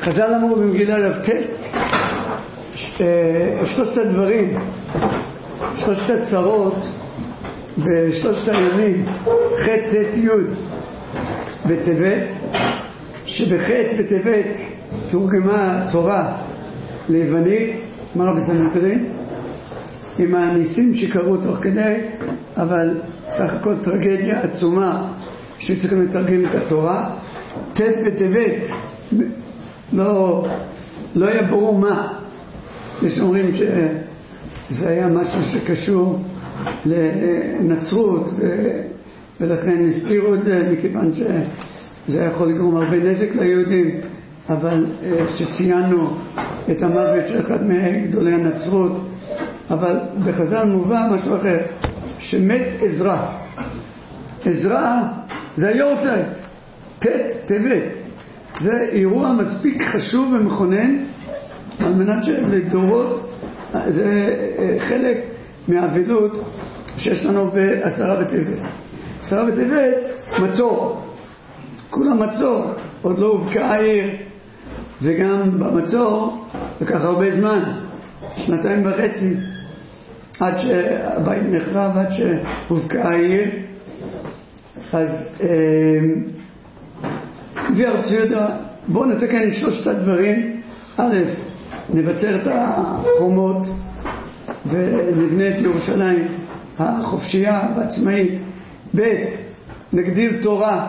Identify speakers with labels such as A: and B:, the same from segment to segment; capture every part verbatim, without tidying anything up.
A: חז"ל אמרו במגילת כ"ט, שלושת הדברים, שלושת הצרות בשלושת הימים, ח' ט' י' בטבת, שבח' בטבת תורגמה תורה ליוונית, מראה בסנהדרין, עם הניסים שקרו תוך כדי, אבל סך הכל טרגדיה עצומה שצריכים לתרגם את התורה. ט' בטבת לא, לא היה ברור מה. יש אומרים שזה היה משהו שקשור לנצרות ו... ולכן הזכירו את זה מכיוון שזה יכול לגרום הרבה נזק ליהודים, אבל שציינו את המוות של אחד מגדולי הנצרות. אבל בחז"ל מובא משהו אחר, שמת עזרא. עזרא זה היורצייט, ט' טבת, זה אירוע מספיק חשוב ומכונן על מנת שלדורות זה חלק מהאבלות שיש לנו בעשרה בטבת. עשרה בטבת מצור, כולה מצור, עוד לא הובקעה העיר, וגם במצור לקח הרבה זמן, שנתיים וחצי עד שהבית נחרב, עד שהובקעה העיר. אז הביא הרב יהודה, בואו נתקן את שלושת הדברים. א', נבצר את החומות ונבנה את ירושלים החופשייה והעצמאית. ב', נגדיר תורה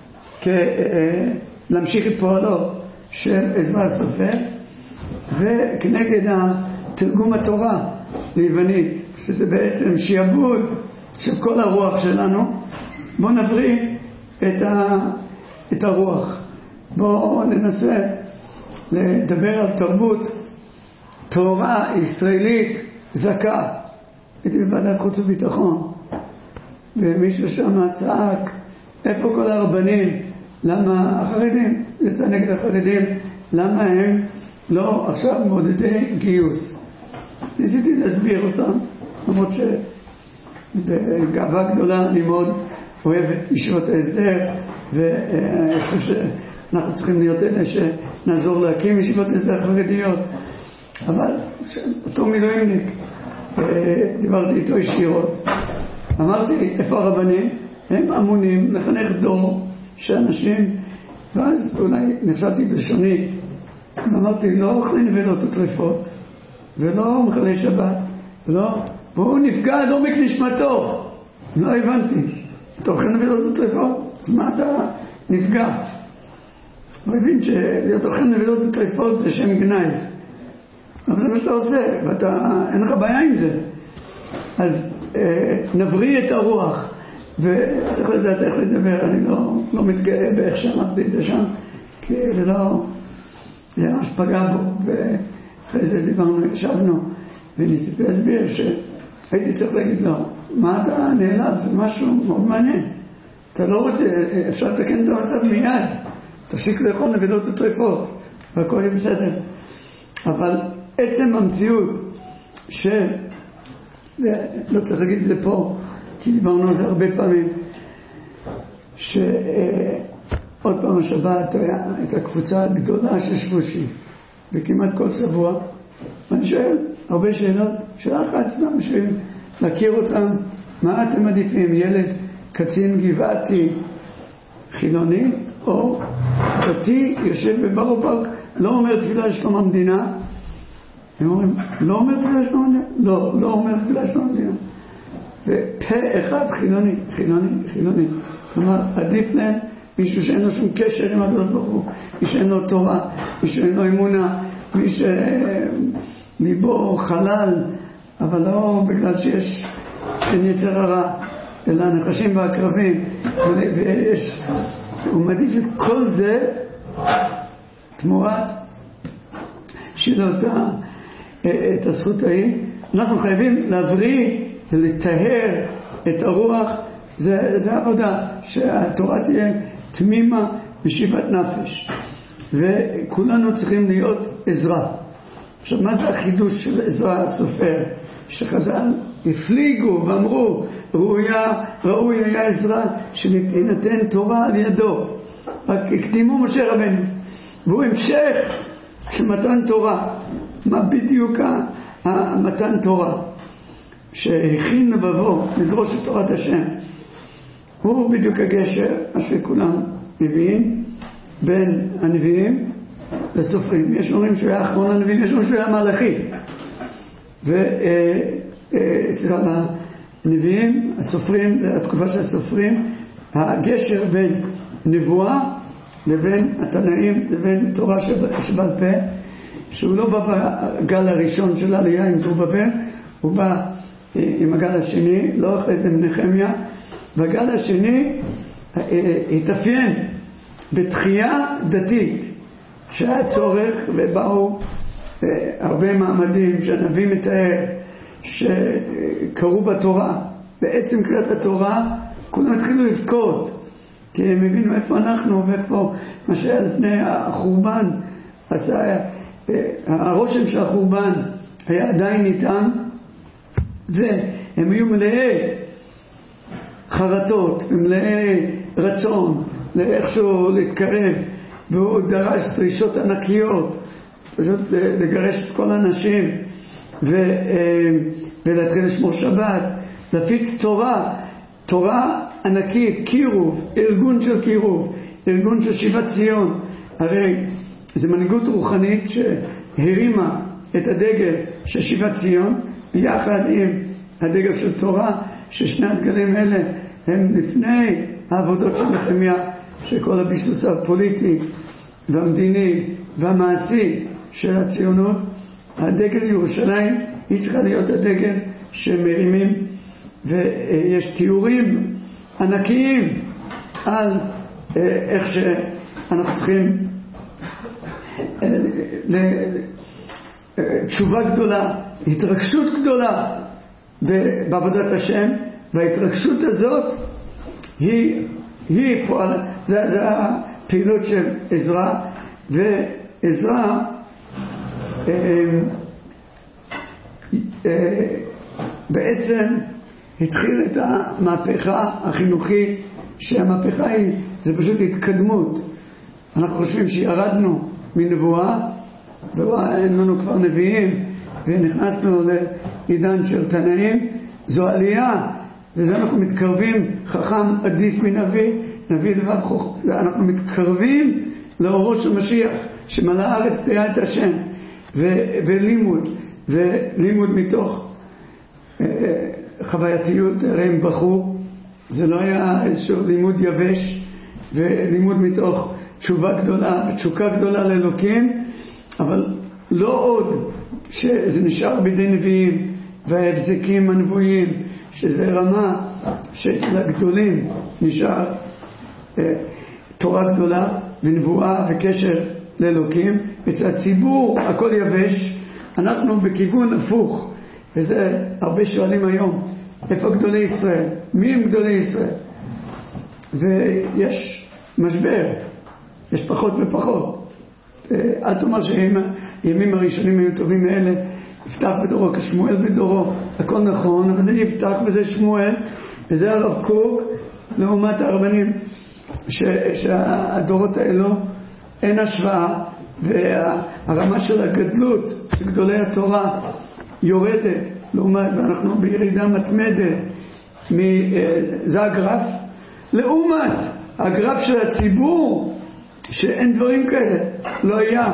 A: להמשיך את פועלו של עזרא הסופר, וכנגד תרגום התורה ליוונית, שזה בעצם שיעבוד של כל הרוח שלנו, בואו נבריא את, ה, את הרוח. בואו ננסה לדבר על תרבות תורה ישראלית זכה. הייתי בוועדת חוץ וביטחון ומישהו שם צעק, איפה כל הרבנים? למה החרדים? יצא נגד החרדים, למה הם לא עכשיו מעודדי גיוס? ניסיתי להסביר אותם, למרות שבגאווה גדולה אני מאוד אוהב את ישיבות ההסדר, ואני חושב שאנחנו צריכים להיות אלה שנעזור להקים ישיבות הסדר חרדיות. אבל אותו מילואימניק, דיברתי איתו ישירות, אמרתי, איפה הרבנים? הם אמונים לחנך דור שאנשים, ואז אולי נחשבתי בלשוני, ואמרתי, לא אוכלים נבלות וטרפות, ולא מחלל שבת, ולא, והוא נפגע עד עומק נשמתו. לא הבנתי, אתה אוכל נבלות וטרפות? אז מה אתה נפגע? הוא הבין שלהיות אוכל נבלות וטרפות זה שם גנאי, אבל זה מה שאתה עושה, ואתה, אין לך בעיה עם זה. אז אה, נבריא את הרוח, וצריך לדעת איך לדבר. אני לא, לא מתגאה באיך שאמרתי את זה שם, כי זה לא, זה ממש פגע בו. ואחרי זה דיברנו, ישבנו, וניסיתי להסביר שהייתי צריך להגיד לו, מה אתה נעלב? זה משהו מאוד מעניין. אתה לא רוצה, אפשר לתקן את המצב מיד, תפסיק לאכול נבלות וטרפות, והכל יהיה בסדר. אבל עצם המציאות של, לא צריך להגיד את זה פה, כי דיברנו על זה הרבה פעמים, שעוד פעם השבת הייתה קבוצה גדולה של שבושים, וכמעט כל שבוע, ואני שואל הרבה שאלות, שאלה אחת סתם בשביל להכיר אותם, מה אתם מעדיפים, ילד קצין גבעתי חילוני, או דתי יושב בברו פארק, לא אומר תפילה לשלום המדינה? הם אומרים, לא אומר תפילה לשלום המדינה? לא, לא אומר תפילה לשלום המדינה. ופה אחד חילוני, חילוני, חילוני. כלומר, עדיף להם מישהו שאין לו שום קשר עם הקדוש ברוך הוא, מי שאין לו תורה, מי שאין לו אמונה, מי שליבו חלל, אבל לא בגלל שיש יצר הרע, אלא נחשים והקרבים, ויש, הוא מעדיף את כל זה תמורת שילה אותה את הזכות ההיא. אנחנו חייבים להבריא ולטהר את הרוח. זה, זה עבודה, שהתורה תהיה תמימה ושיבת נפש, וכולנו צריכים להיות עזרא. עכשיו, מה זה החידוש של עזרא הסופר? שחז"ל הפליגו ואמרו, ראויה, ראוי היה עזרא שנתן תורה על ידו, רק הקדימו משה רבנו. והוא המשך של מתן תורה. מה בדיוק המתן תורה? שהכין לבבו לדרוש את תורת השם. הוא בדיוק הגשר, מה שכולם מביאים, בין הנביאים לסופרים. יש אומרים שהוא היה אחרון הנביאים, יש אומרים שהוא היה מלאכי. וסליחה, הנביאים, הסופרים, זה התקופה של הסופרים, הגשר בין נבואה לבין התנאים, לבין תורה שבעל פה, שהוא לא בא בגל הראשון של העלייה עם זרובבל, הוא בא עם הגל השני, לא אחרי זה מנחמיה. והגל השני התאפיין בתחייה דתית, שהיה צורך, ובאו הרבה מעמדים שהנביא מתאר שקראו בתורה. בעצם קריאת התורה כולם התחילו לבכות, כי הם הבינו איפה אנחנו ואיפה מה שהיה לפני החורבן. עשה, הרושם של החורבן היה עדיין איתם, והם היו מלאי חרטות ומלאי רצון לאיכשהו להתקרב, והוא דרש דרישות ענקיות, פשוט לגרש את כל האנשים ו, ולהתחיל לשמור שבת, להפיץ תורה, תורה ענקית, קירוב, ארגון של קירוב, ארגון של שיבת ציון. הרי זו מנהיגות רוחנית שהרימה את הדגל של שיבת ציון ביחד עם הדגל של תורה, ששני הדגלים האלה הם לפני העבודות של נחמיה, שכל הביסוס הפוליטי והמדיני והמעשי של הציונות. הדגל ירושלים היא צריכה להיות הדגל שמרימים, ויש תיאורים ענקיים על איך שאנחנו צריכים תשובה גדולה, התרגשות גדולה בעבודת השם, וההתרגשות הזאת היא, היא פועל, זה, זה הפעילות של עזרא. ועזרא אה, אה, בעצם התחיל את המהפכה החינוכית, שהמהפכה היא, זה פשוט התקדמות. אנחנו חושבים שירדנו מנבואה ואין לנו כבר נביאים ונכנסנו לעידן של תנאים. זו עלייה, וזה אנחנו מתקרבים. חכם עדיף מנביא, נביא לבב חוכם. אנחנו מתקרבים לאורו של משיח שמלא הארץ תהיה את השם. ו- ולימוד ולימוד מתוך אה, חווייתיות. הרי הם בחרו, זה לא היה איזשהו לימוד יבש, ולימוד מתוך תשובה גדולה ותשוקה גדולה לאלוקים, אבל לא עוד שזה נשאר בידי נביאים וההבזקים הנבואיים, שזה רמה שאצל הגדולים נשאר אה, תורה גדולה ונבואה וקשר לאלוקים. אצל הציבור הכל יבש. אנחנו בכיוון הפוך, וזה הרבה שואלים היום, איפה גדולי ישראל? מי הם גדולי ישראל? ויש משבר, יש פחות ופחות. אל תאמר שהימים הראשונים היו טובים מאלה, יפתח בדורו כשמואל בדורו, הכל נכון, אבל זה יפתח וזה שמואל וזה הרב קוק, לעומת הרבנים ש, שהדורות האלו אין השוואה, והרמה של הגדלות של גדולי התורה יורדת, לעומת, ואנחנו בירידה מתמדת. זה הגרף, לעומת הגרף של הציבור שאין דברים כאלה, לא היה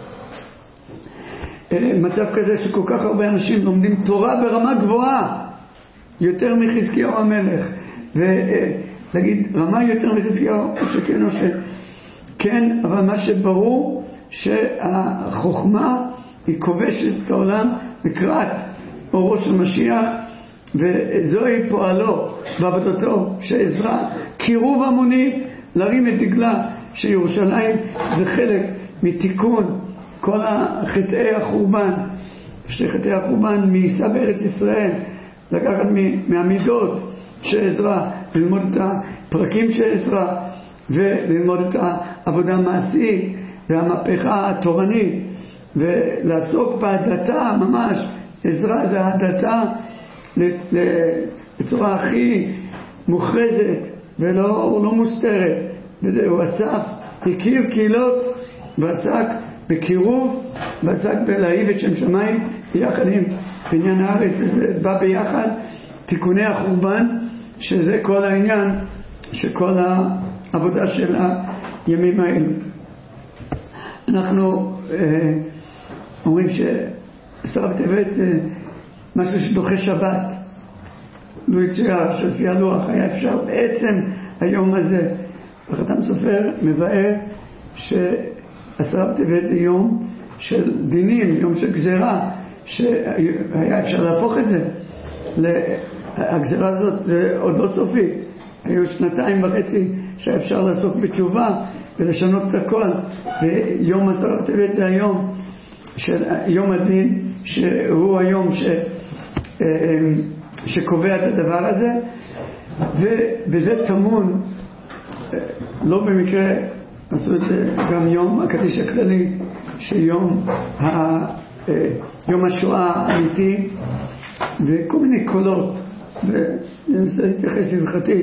A: מצב כזה שכל כך הרבה אנשים לומדים תורה ברמה גבוהה, יותר מחזקיהו המלך. ולהגיד רמה יותר מחזקיהו שכן או שכן, אבל מה שברור שהחוכמה היא כובשת את העולם לקראת אורו של משיח, וזוהי פועלו בעבודתו שעזרא, קירוב המוני, להרים את דגלה שירושלים זה חלק מתיקון כל החטאי החורבן, שחטאי החורבן מייסה בארץ ישראל, לקחת מהמידות של עזרא, ללמוד את הפרקים של עזרא וללמוד את העבודה המעשית והמהפכה התורנית ולעסוק בהדתה ממש. עזרא זה ההדתה בצורה הכי מוכרזת ולא לא מוסתרת, וזה הוא אסף, הכיר קהילות ועסק בקירוב, ועסק בלהיב את שם שמיים ביחד עם בניין הארץ. זה בא ביחד, תיקוני החורבן, שזה כל העניין שכל העבודה של הימים האלו. אנחנו אה, אומרים שעשרה בטבת אה, משהו שדוחה שבת, לא יציאה שלפי הלוח היה אפשר בעצם היום הזה. החת"ם סופר מבאר שעשרה בטבת זה יום של דינים, יום של גזירה, שהיה אפשר להפוך את זה. הגזירה הזאת זה עוד לא סופי, היו שנתיים וחצי שהיה אפשר לעסוק בתשובה ולשנות את הכל. ויום עשרה בטבת זה היום של יום הדין, שהוא היום ש, שקובע את הדבר הזה, ובזה טמון, לא במקרה עשו את זה גם יום הקדיש הכללי, שיום ה, יום השואה האמיתי, וכל מיני קולות, וננסה להתייחס הלכתי,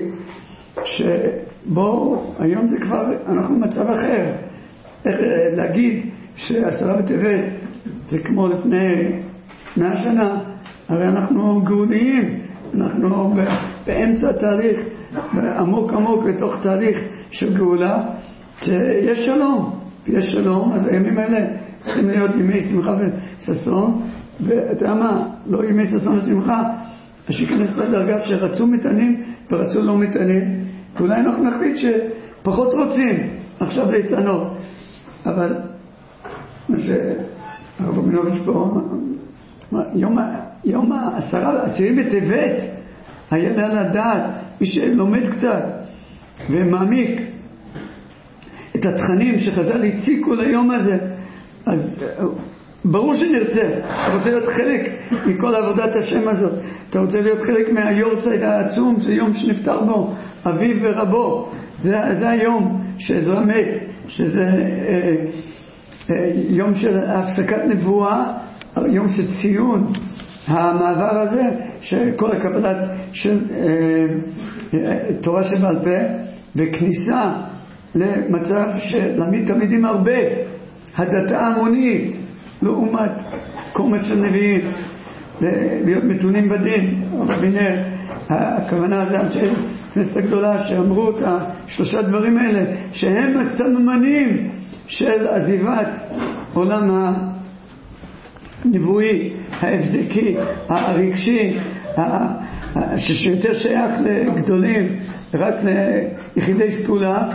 A: שבו היום זה כבר, אנחנו במצב אחר. איך להגיד שעשרה בטבת זה כמו לפני מאה שנה? הרי אנחנו גאוליים, אנחנו באמצע התהליך, עמוק עמוק בתוך תהליך של גאולה, שיש שלום, יש שלום, אז הימים האלה צריכים להיות ימי שמחה וששון, ואתה יודע מה, לא ימי ששון ושמחה, אז שיכנס לדרגה שרצו מתענים ורצו לא מתענים, ואולי אנחנו נחליט שפחות רוצים עכשיו להתענות. אבל מה שהרב רבינוביץ' פה, יום, יום העשרה, העשירי בטבת, היה לה לדעת, מי שלומד קצת ומעמיק את התכנים שחז"ל הציקו ליום הזה, אז ברור שנרצה. אתה רוצה להיות חלק מכל עבודת השם הזאת, אתה רוצה להיות חלק מהיורצייט העצום, זה יום שנפטר בו אביו ורבו, זה, זה היום שזה מת, שזה אה, אה, יום של הפסקת נבואה, יום של ציון המעבר הזה, שכל הקבלת של אה, אה, תורה שבעל פה, וכניסה למצב שלמיד תלמידים הרבה, הדתה המונית, לעומת קומץ של נביאים, להיות מתונים בדין. רבינר, הכוונה זה אנשי כנסת הגדולה שאמרו את השלושה דברים האלה, שהם הסממנים של עזיבת עולם הנבואי, ההבזקי, הרגשי, שיותר שייך לגדולים, רק ליחידי סגולה,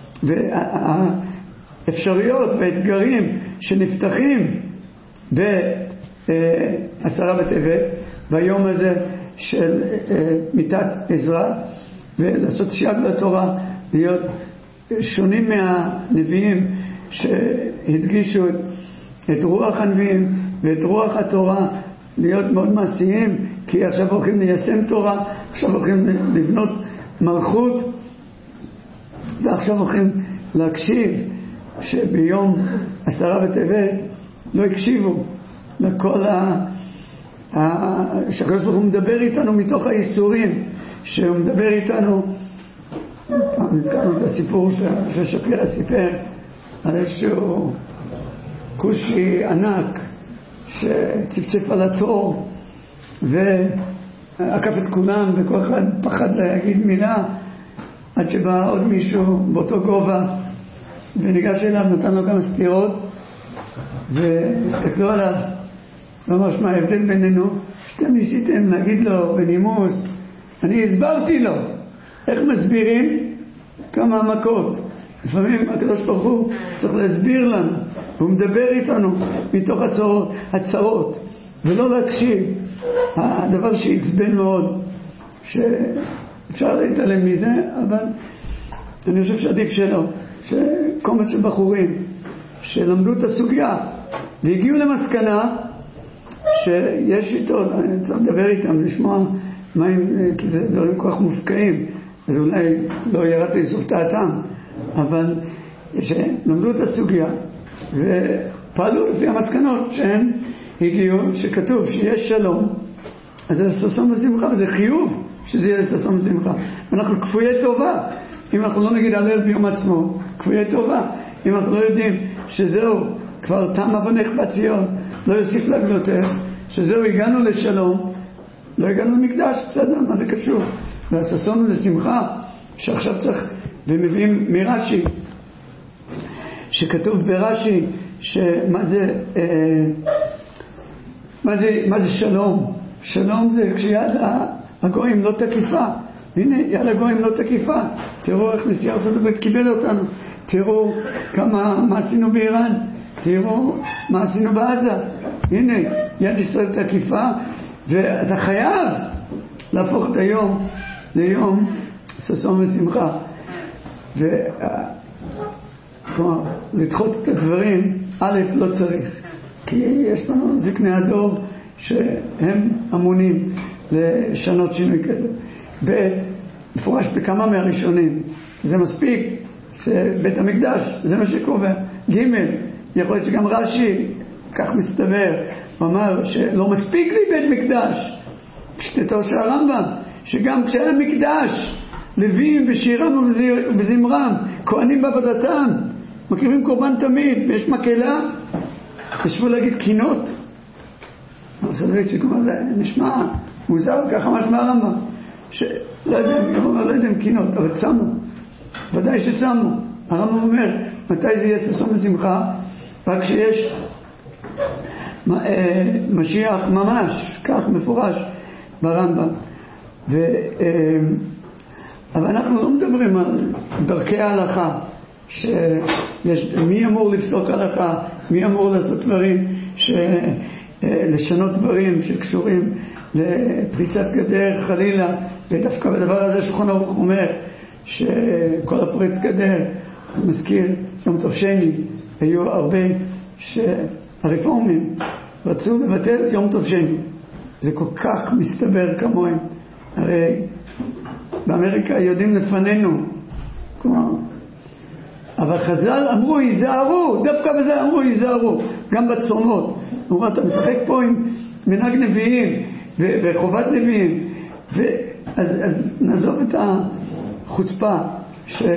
A: והאפשרויות והאתגרים שנפתחים בעשרה בטבת, ביום הזה של מיתת עזרא, ולעשות סייג לתורה, להיות שונים מהנביאים שהדגישו את, את רוח הנביאים ואת רוח התורה, להיות מאוד מעשיים, כי עכשיו הולכים ליישם תורה, עכשיו הולכים לבנות מלכות, ועכשיו הולכים להקשיב, שביום עשרה בטבת לא הקשיבו לכל ה... שהקדוש ברוך הוא מדבר איתנו מתוך האיסורים, שהוא מדבר איתנו. נזכרנו את הסיפור ששפירא סיפר על איזשהו כושי ענק שצפצף על התור ועקף את כולם, וכל אחד פחד להגיד מילה, עד שבא עוד מישהו באותו גובה וניגש אליו, נתן לו כמה סתירות והסתכלו עליו ואמר, מה ההבדל בינינו? שאתם ניסיתם להגיד לו בנימוס, אני הסברתי לו. איך מסבירים? כמה מכות. לפעמים הקדוש ברוך הוא צריך להסביר לנו, הוא מדבר איתנו מתוך הצרות, הצרות, ולא להקשיב. הדבר שעצבן מאוד, שאפשר להתעלם מזה, אבל אני חושב שעדיף שלא, שקומץ של בחורים שלמדו את הסוגיה והגיעו למסקנה שיש איתו, אני צריך לדבר איתם, לשמוע מה הם, כי זה דברים כל כך מופקעים, אז אולי לא ירדתי לסוף דעתם, אבל שלמדו את הסוגיה ופעלו לפי המסקנות שהם הגיעו, שכתוב שיש שלום, אז זה ששון ושמחה, וזה חיוב שזה יהיה ששון ושמחה. ואנחנו כפויי טובה, אם אנחנו לא נגיד הלל ביום עצמו, כפויי טובה, אם אנחנו לא יודעים שזהו, כבר תם עוונך בציון, לא יוסיף להגלותך, שזהו, הגענו לשלום, לא הגענו למקדש, בסדר, מה זה קשור? והששון לשמחה, שעכשיו צריך, ומביאים מרש"י, שכתוב ברש"י, שמה זה, אה, מה זה, מה זה שלום? שלום זה כשיד הגויים לא תקיפה. הנה, יד הגויים לא תקיפה. תראו איך נשיא ארצות הברית קיבל אותנו. תראו כמה, מה עשינו באיראן. תראו מה עשינו בעזה. הנה, יד ישראל תקיפה, ואתה חייב להפוך את היום ליום ששון ושמחה. ו... כלומר, לדחות את הדברים, א', לא צריך. כי יש לנו זקני הדור שהם אמונים לשנות שינוי כזה. ב', מפורש בכמה מהראשונים. זה מספיק שבית המקדש, זה מה שקובע. ג', יכול להיות שגם רש"י, כך מסתבר, הוא אמר שלא מספיק לי בית מקדש. פשטתו של הרמב"ם, שגם כשהיה מקדש, לוויים בשירם ובזמרם, כהנים בעבודתם, מקריבים קורבן תמיד, ויש מקהלה, ישבו להגיד קינות. אני חושבת שכמו זה נשמע מוזר, ככה משמע הרמב"ם, שלא יודע, לא יודע אם קינות, אבל צמו, ודאי שצמו. הרמב"ם אומר, מתי זה יהיה ששון ושמחה? רק שיש משיח ממש, כך מפורש ברמב"ם. ו... אבל אנחנו לא מדברים על דרכי ההלכה, שיש, מי אמור לפסוק הלכה, מי אמור לעשות דברים, ש... לשנות דברים שקשורים לפריצת גדר חלילה, ודווקא בדבר הזה שולחן ערוך אומר שכל הפריץ גדר מזכיר יום טוב שני. היו הרבה שהרפורמים רצו לבטל יום טוב שני, זה כל כך מסתבר כמוהם. הרי באמריקה יודעים לפנינו, כלומר, אבל חז"ל אמרו ייזהרו, דווקא בזה אמרו ייזהרו, גם בצומות. אמרו, אתה משחק פה עם מנהג נביאים ו- וחובת נביאים, אז, אז נעזוב את החוצפה שלא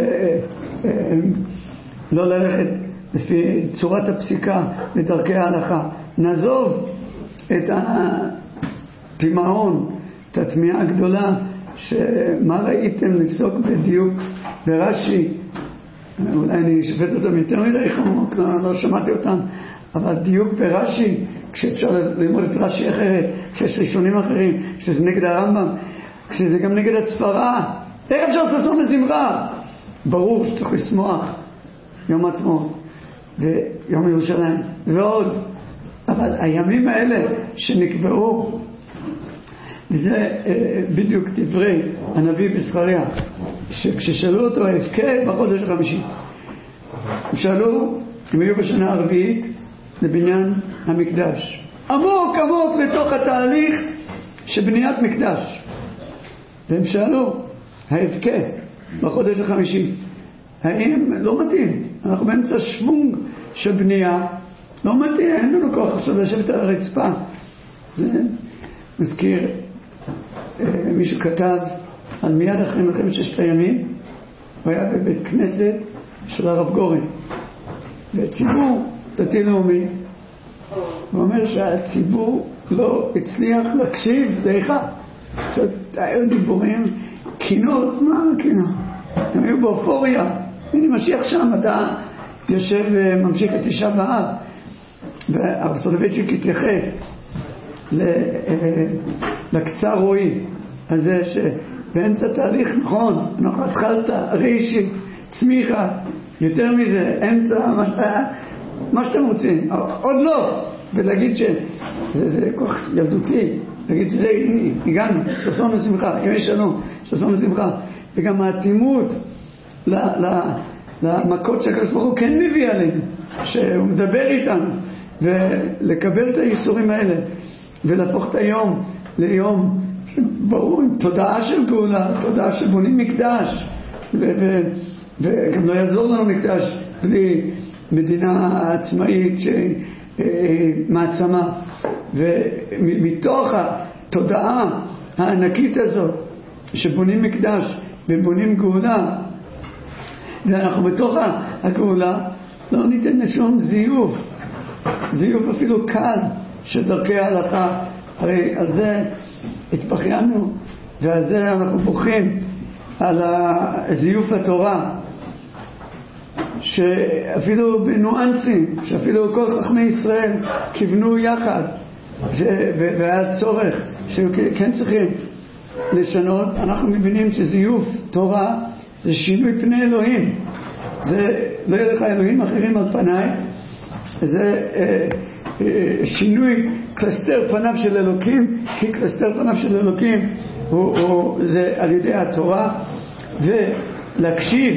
A: ללכת לפי צורת הפסיקה ודרכי ההלכה. נעזוב את התימהון, את התמיהה הגדולה, שמה ראיתם לפסוק בדיוק ברש"י. אולי אני אשפט אותם יותר מדי חמור, לא שמעתי אותם, אבל דיוק ברש"י, כשאפשר ללמוד את רש"י אחרת, כשיש ראשונים אחרים, כשזה נגד הרמב"ם, כשזה גם נגד הספרה, איך אפשר ששון ושמחה? ברור שצריך לשמוח יום העצמאות ויום ירושלים ועוד, אבל הימים האלה שנקבעו, וזה בדיוק דברי הנביא בזכריה, שכששאלו אותו ההפקד בחודש החמישי, שאלו אם היו בשנה הרביעית לבניין המקדש, עמוק עמוק לתוך התהליך שבניית מקדש, והם שאלו ההפקד בחודש החמישי, האם לא מתאים, אנחנו באמצע שוונג של בנייה, לא מתאים, אין לנו כוח עכשיו לשבת על הרצפה. זה מזכיר מישהו כתב על מיד אחרי מלחמת ששת הימים, הוא היה בבית כנסת של הרב גורן, והציבור דתי לאומי, הוא אומר שהציבור לא הצליח להקשיב לאיכה. היו דיבורים, קינות, מה קינות? הם היו באופוריה, הנה משיח שם, אתה יושב וממשיך את תשעה באב, והרב סולובייצ'יק התייחס לקצר רואי הזה שבאמצע תהליך, נכון, אנחנו התחלת רישי, צמיחה, יותר מזה, אמצע, מה, מה שאתם רוצים, עוד לא, ולהגיד שזה זה כוח ילדותי, להגיד שזה הגענו, ששון ושמחה, אם יש לנו ששון ושמחה, וגם האטימות למכות שהקדוש ברוך הוא כן מביא עלינו, שהוא מדבר איתנו, ולקבל את הייסורים האלה, ולהפוך את היום ליום ברור, עם תודעה של גאולה, תודעה שבונים מקדש, ו- וגם לא יעזור לנו מקדש בלי מדינה עצמאית שמעצמה, ומתוך התודעה הענקית הזאת שבונים מקדש ובונים גאולה, ואנחנו בתוך הגאולה, לא ניתן לשום זיוף, זיוף אפילו קל של דרכי ההלכה. הרי על זה התבחיינו ועל זה אנחנו בוכים, על זיוף התורה, שאפילו בנואנסים, שאפילו כל חכמי ישראל כיוונו יחד, והיה צורך שכן צריכים לשנות. אנחנו מבינים שזיוף תורה זה שינוי פני אלוהים, זה לא יהיה לך אלוהים אחרים על פניי, זה אה, אה, שינוי קלסתר פניו של אלוקים, כי קלסתר פניו של אלוקים הוא, הוא, זה על ידי התורה, ולהקשיב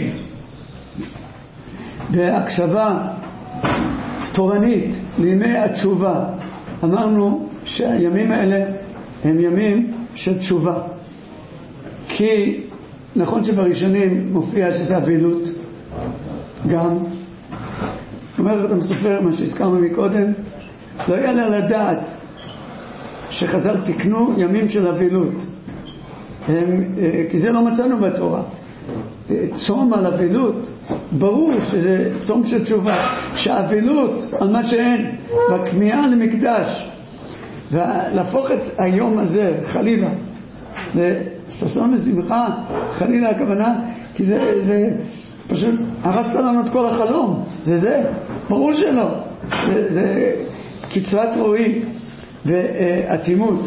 A: בהקשבה תורנית לימי התשובה. אמרנו שהימים האלה הם ימים של תשובה, כי נכון שבראשונים מופיע שזה אבילות גם, אומר אתה מסופר מה שהזכרנו מקודם, לא יעלה על הדעת שחז"ל תקנו ימים של אבילות, הם, כי זה לא מצאנו בתורה. צום על אבילות, ברור שזה צום של תשובה, שהאבילות על מה שאין, והכמיהה למקדש, ולהפוך את היום הזה חלילה לששון ושמחה, חלילה הכוונה, כי זה, זה פשוט הרסת לנו את כל החלום, זה זה, ברור שלא, זה, זה קצרת רואי ואטימות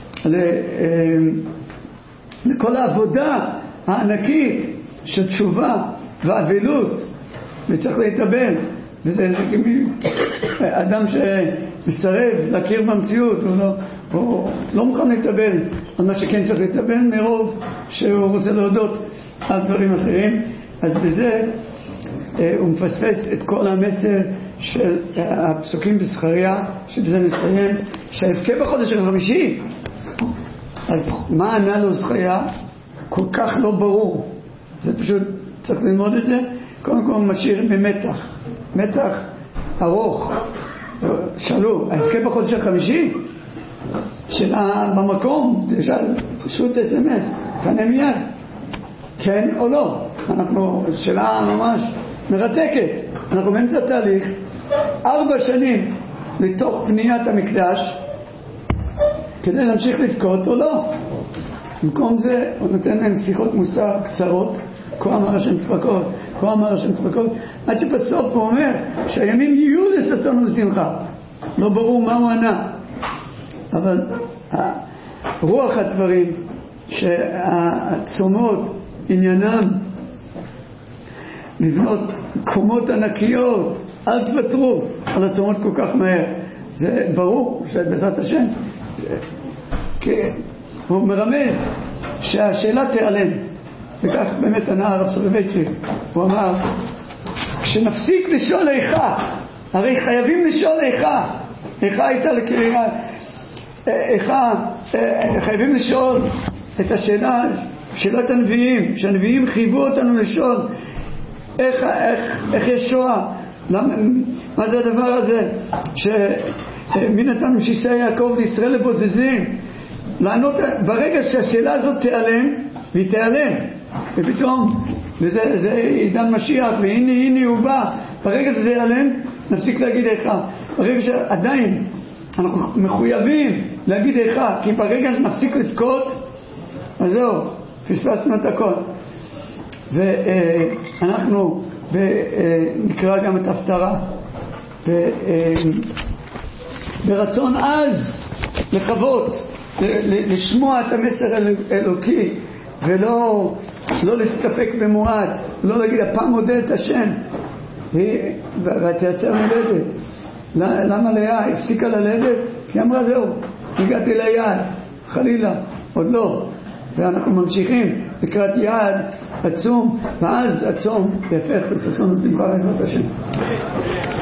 A: לכל העבודה הענקית של תשובה ואבילות, וצריך להתאבל. וזה אדם שמסרב להכיר במציאות, הוא לא, הוא לא מוכן להתאבל על מה שכן צריך להתאבל, מרוב שהוא רוצה להודות על דברים אחרים. אז בזה הוא מפספס את כל המסר של הפסוקים בזכריה, שבזה נסיים, שההבקה בחודש החמישי. אז מה ענה לו זכריה? כל כך לא ברור, זה פשוט צריך ללמוד את זה. קודם כל משאיר במתח, מתח ארוך. שאלו, ההבקה בחודש החמישי? שאלה במקום, זה שאל, שוט אס אם אס, תענה מיד, כן או לא. אנחנו, שאלה ממש מרתקת, אנחנו באמצע תהליך, ארבע שנים לתוך בניית המקדש, כדי להמשיך לבכות או לא. במקום זה הוא נותן להם שיחות מוסר קצרות, כה אמר השם צבקות, כה אמר השם צבקות, עד שבסוף הוא אומר שהימים יהיו לששון ושמחה. לא ברור מה הוא ענה, אבל רוח הדברים שהצומות עניינם לבנות קומות ענקיות, אל תוותרו על הצומות כל כך מהר. זה ברור שבעזרת השם, כי הוא מרמז שהשאלה תיעלם, וכך באמת ענה הרב סולובייצ'יק. הוא אמר, כשנפסיק לשאול איכה, הרי חייבים לשאול איכה, איכה הייתה לקריאה, איכה, חייבים לשאול את השאלה, שאלת הנביאים, שהנביאים חייבו אותנו לשאול איך, איך, איך יש שואה, למה, מה זה הדבר הזה שמי נתן משיסי יעקב לישראל לבוזזים, לענות ברגע שהשאלה הזאת תיעלם, והיא תיעלם, ופתאום וזה, זה עידן משיח, והנה הנה הוא בא, ברגע שזה ייעלם נפסיק להגיד איכה. ברגע שעדיין אנחנו מחויבים להגיד איכה, כי ברגע שנפסיק לבכות, אז זהו, פספסנו את הכל. ואנחנו נקרא גם את ההפטרה ברצון עז לחוות, לשמוע את המסר האלוקי, ולא לא להסתפק במועט, לא להגיד הפעם מודה את השם ותייצר מולדת. למה לאה הפסיקה ללדת? כי אמרה זהו, הגעתי ליעד, חלילה עוד לא, ואנחנו ממשיכים לקראת יעד עצום, ואז הצום יהפך לששון ושמחה בעזרת השם.